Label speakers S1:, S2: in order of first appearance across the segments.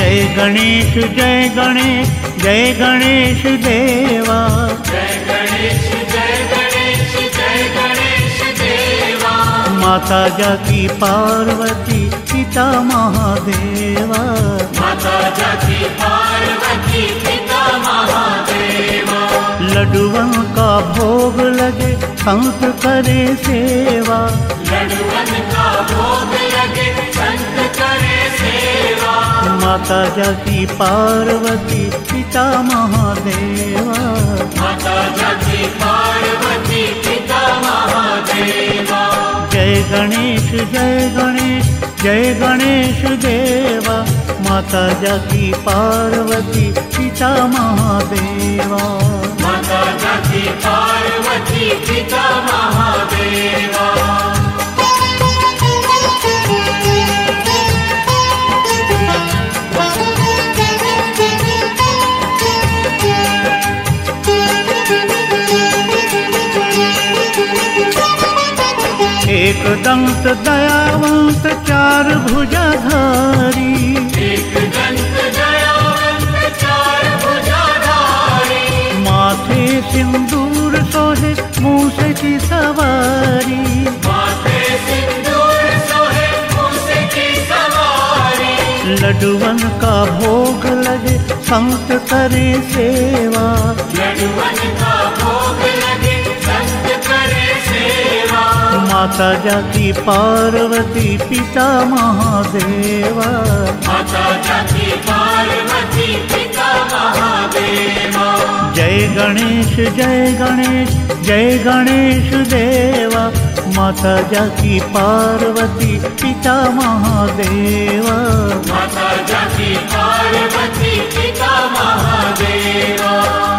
S1: जय गणेश जय गणेश जय गणेश देवा।
S2: जय गणेश जय गणेश जय गणेश देवा।
S1: माता जाकी पार्वती पिता महादेवा।
S2: माता जाकी पार्वती पिता महादेवा।
S1: लड्डुओं का भोग लगे संत करे सेवा।
S2: लड्डुओं का भोग लगे संत करे सेवा।
S1: माता जाकी पार्वती पिता महादेवा।
S2: माता जाकी पार्वती पिता महादेवा।
S1: जय गणेश जय गणेश जय गणेश देवा। माता जाकी पार्वती पिता महादेवा।
S2: माता जाकी पार्वती पिता महादेवा।
S1: एक दंत दयावंत चार भुजाधारी।
S2: एक दंत दयावंत चार भुजाधारी।
S1: माथे सिंदूर सोहे मूस की सवारी।
S2: माथे सिंदूर सोहे मूस की सवारी।
S1: लड्डुओं का भोग लगे संत करे सेवा।
S2: लड्डुओं का भोग लगे संत करे सेवा।
S1: माता जाकी पार्वती पिता महादेवा।
S2: माता जाकी पार्वती पिता महादेवा।
S1: जय गणेश जय गणेश जय गणेश देवा। माता जाकी पार्वती पिता महादेवा।
S2: माता जाकी पार्वती पिता महादेवा।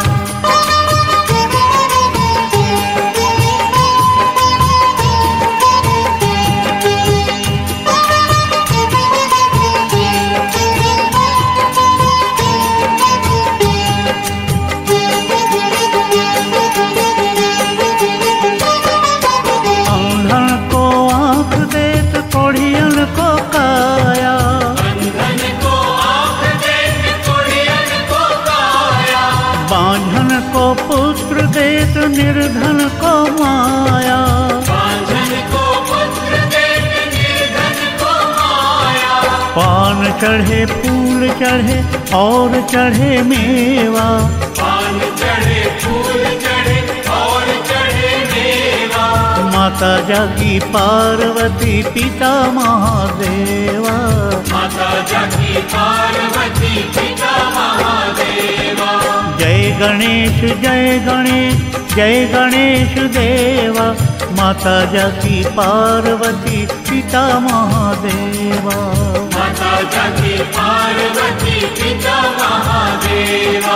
S1: पुत्र देत निर्धन को माया।
S2: बांझन को पुत्र देत निर्धन को माया।
S1: पान चढ़े फूल चढ़े और चढ़े मेवा।
S2: पान चढ़े फूल चढ़े और चढ़े मेवा।
S1: माता जाकी पार्वती पिता महादेवा।
S2: माता जाकी पार्वती पिता महादेवा।
S1: जय गणेश जय गणेश जय गणेश देवा। माता जाकी पार्वती पिता महादेवा।
S2: माता जाकी पार्वती पिता महादेवा।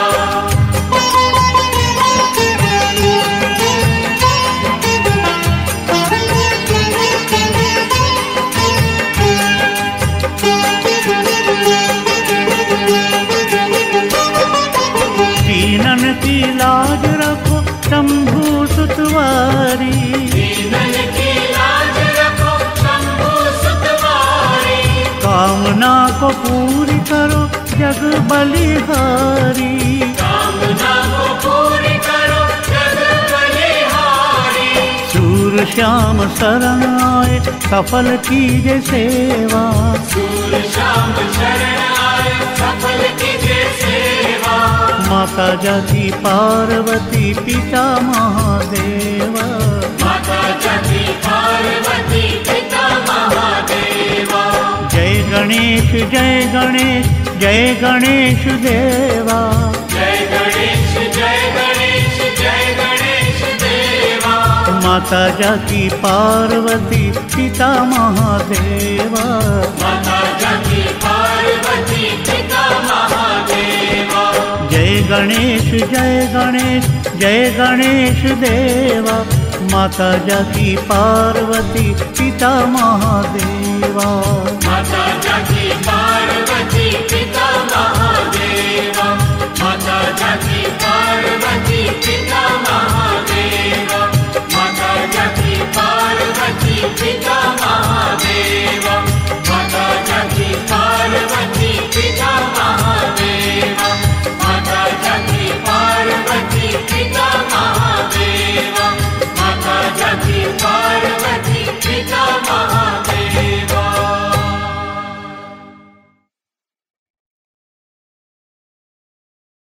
S1: दीनन की लाज रखो शंभु सुतवारी।
S2: दीनन की लाज रखो शंभु सुतवारी।
S1: कामना को पूरी करो जग बलिहारी।
S2: कामना को पूरी करो जग बलिहारी।
S1: सूर श्याम शरण आए सफल कीजे सेवा।
S2: सूर श्याम शरण आए सफल कीजे सेवा।
S1: माता जाकी पार्वती पिता महादेवा।
S2: माता जाकी पार्वती पिता महादेवा।
S1: जय गणेश जय गणेश जय गणेश देवा।
S2: जय गणेश जय गणेश जय गणेश देवा।
S1: माता जाकी पार्वती पिता महादेवा।
S2: माता जाकी पार्वती पिता महादेवा।
S1: जय गणेश जय गणेश जय गणेश देवा। माता जाकी पार्वती पिता महादेवा।